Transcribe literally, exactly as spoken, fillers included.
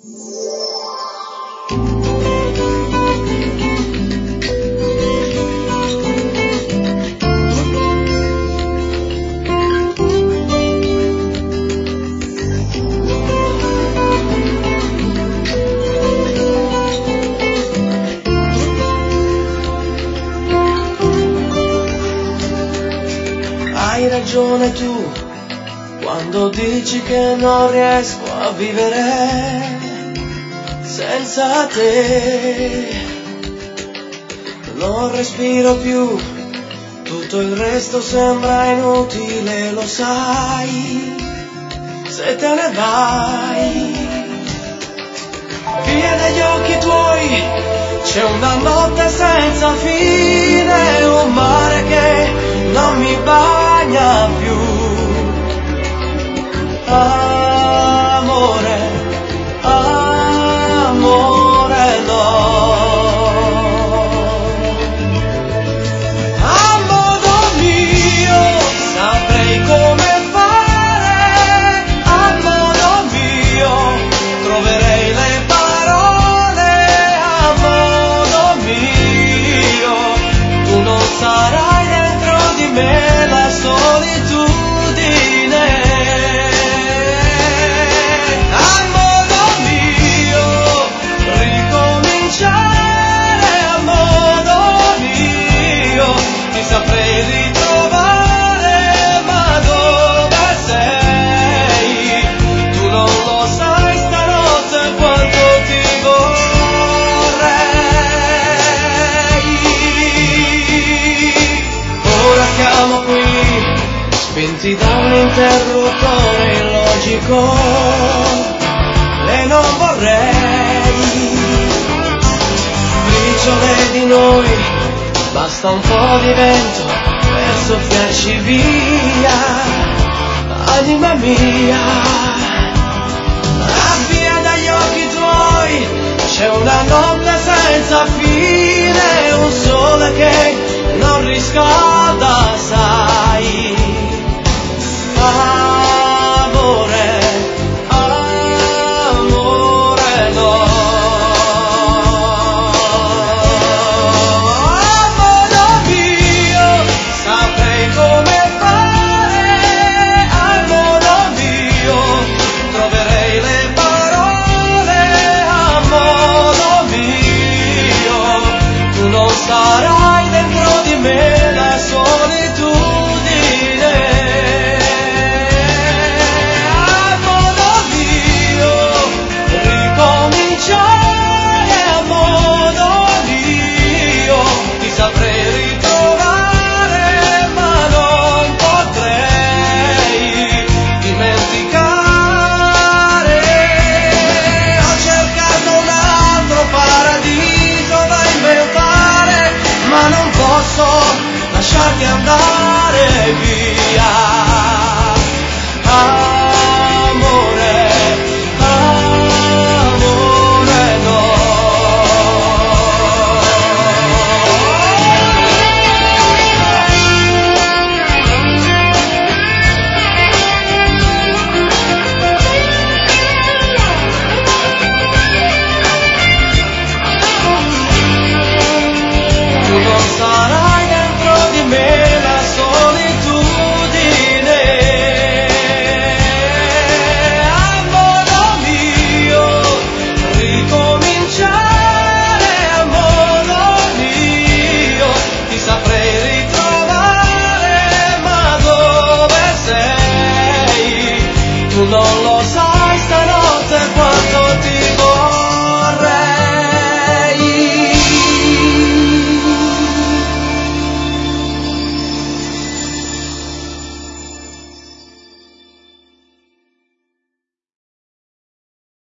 Hai ragione tu quando dici che non riesco a vivere senza te. Non respiro più, tutto il resto sembra inutile, lo sai, se te ne vai. Via dagli occhi tuoi c'è una notte senza fine, un mare che non mi bagna più. Amore, amore no. A modo mio saprei come fare, a modo mio troverei le parole, a modo mio tu non sarai dentro di me la solitudine. A modo mio ricominciare, a modo mio ti saprei ritrovare, ma dove sei? Tu non lo sai stanotte quanto ti vorrei. Ora siamo qui, spinti da un interruttore illogico, e non vorrei briciole di noi, basta un po' di vento per soffiarci via, anima mia. Ah, via dagli occhi tuoi c'è una notte senza fine, un sole che non riscalda, sai. Amore, amore no. A modo mio saprei come fare, a modo mio troverei le parole, a modo mio tu non sarai